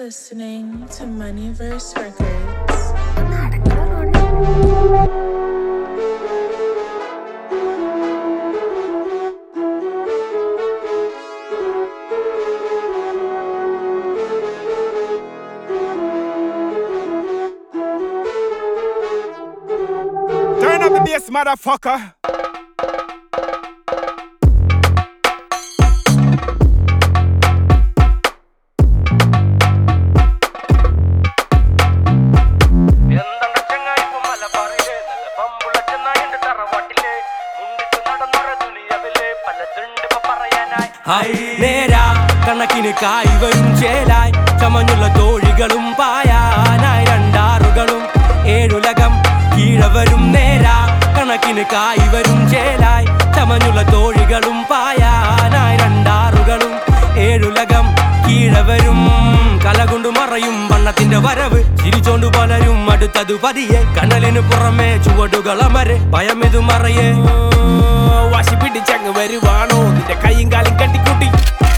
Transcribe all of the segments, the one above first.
listening to Moneyverse Records. Turn up the bass, motherfucker. നേരാ കണക്കിന് കായ് വരും ചേലായി ചമഞ്ഞുള്ള തോഴികളും പായാനായി രണ്ടാറുകളും ഏഴുലകം കീഴവരും നേരാ കണക്കിന് കായ് വരും ചേലായി ചമഞ്ഞുള്ള തോഴികളും പായാനായി രണ്ടാറുകളും ഏഴുലകം കീഴവരും കലകൊണ്ടു മറയും വണ്ണത്തിന്റെ വരവ് ചിരിച്ചോണ്ടു പലരും അടുത്തതു പതിയെ കണ്ണലിനു പുറമെ ചുവടുകളമരെ ഭയമിതു മറയേ വാശി പിടിച്ചങ്ങ് വരുവാണോ നിന്റെ കൈയും കാലും കട്ടിക്കൂട്ടി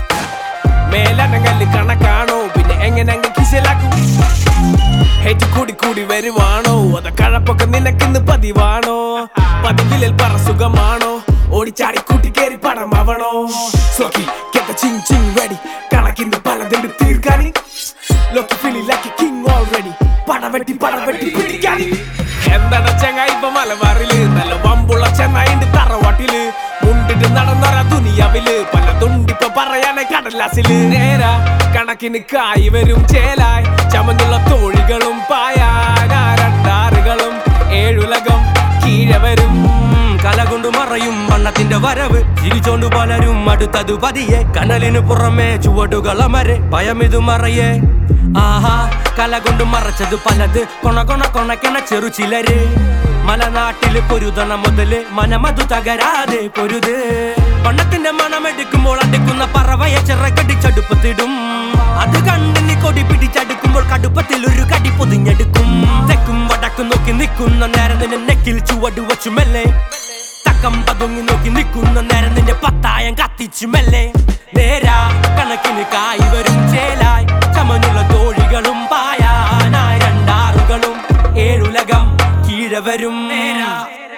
മേലനങ്ങല് കണക്കാണോ പിന്നെ എങ്ങനെ അങ്ങ് കിശലാക്കും ഹേറ്റ് കൂടി കൂടി വരുവാണോ അത കഴപ്പൊക്കെ നിനക്കിന്ന് പതിവാണോ പതിവിലിൽ പറ സുഖമാണോ ഓടിച്ചാടി കൂട്ടി കേറി പടമാവണോ സോക്കി get the ching ching ready കണക്കിന്ന് പലതുണ്ട് തീർക്കാനി ലോക്കി ഫീൽ ലൈക്ക് കിങ് ഓൾറെഡി പടവെട്ടി പിടിക്കാനി എന്താണ് ചങ്ങായി ഇപ്പൊ മലബാറില് നല്ല വമ്പുള്ള ചെന്നായിണ്ട് തറവാട്ടില് മുണ്ടിട്ട് നടന്നൊരാ ദുനിയാവില് പലതുണ്ടിപ്പൊ പറയാനെ കടലാസില് നേരാ കണക്കിന് കായ് വരും ചേലായി ചമന്നുള്ള തോഴികളും പായാനാ രണ്ടാറുകളും ഏഴുലകം കീഴവരും കലകൊണ്ടു മറയും വണ്ണത്തിന്റെ വരവ് ചിരിച്ചോണ്ടു പലരും അടുത്തതു പതിയെ കനലിനു പുറമെ ചുവടുകളമരെ ഭയമിതു മറയേ ആഹാ കലകൊണ്ടു മറച്ചത് പലത് കൊണക്കെണ ചെറു ചിലര് മലനാട്ടില് പൊരുതണ മുതല് മനമതു തകരാതെ പൊരുത് പണ്ണത്തിന്റെ മണമെടുക്കുമ്പോൾ അടുക്കുന്ന പറവയെ ചിറകടിച്ചടുപ്പത്തിടും അത് കണ്ടിന് കൊടി പിടിച്ചടുക്കുമ്പോൾ കടുപ്പത്തിൽ ഒരു കടി പൊതിഞ്ഞെടുക്കും തെക്കും വടക്കും നോക്കി നിൽക്കുന്ന നേരം നിന്നെ നെക്കിൽ ചുവട് വച്ചു മെല്ലെ തക്കം പതുങ്ങി നോക്കി നിൽക്കുന്ന നേരം നിന്റെ പത്തായം കത്തിച്ചു മെല്ലെ നേരാ കണക്കിന് കായ് വരും ചേലായി ചമഞ്ഞുള്ള തോഴികളും പായാനായി രണ്ടാറുകളും ഏഴുലകം കീഴവരും നേരാ.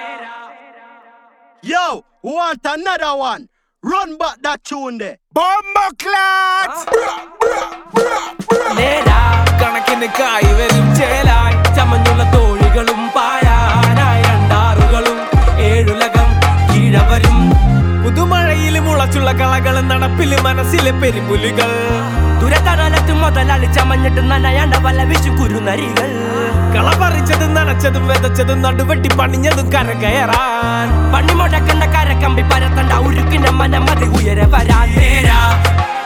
Yo, want another one? Run back that tune there. Bomboclat! നേരാ കണക്കിന് കായ് വരും ചേലായി ചമഞ്ഞുള്ള തോഴികളും പായാനായി രണ്ടാറുകളും ഏഴുലകം കീഴവരും പുതുമഴയില് മുളച്ചുള്ള കളകള് നടപ്പില് മനസ്സിലെ പെരുമ്പുലികൾ ദുരകാലത്ത് മുതലാളി ചമഞ്ഞിട്ട് നനയാണ്ട വല്ല വിശു കുരുനരികൾ കള പറിച്ചതും നനച്ചതും വിതച്ചതും നടുവെട്ടി പണിഞ്ഞതും കരകയറാൻ പണി മുടക്കണ്ട കരക്കമ്പി പരത്തണ്ട ഉരുക്കിന്റെ മനമതി ഉയരെ വരാൻ നേരാ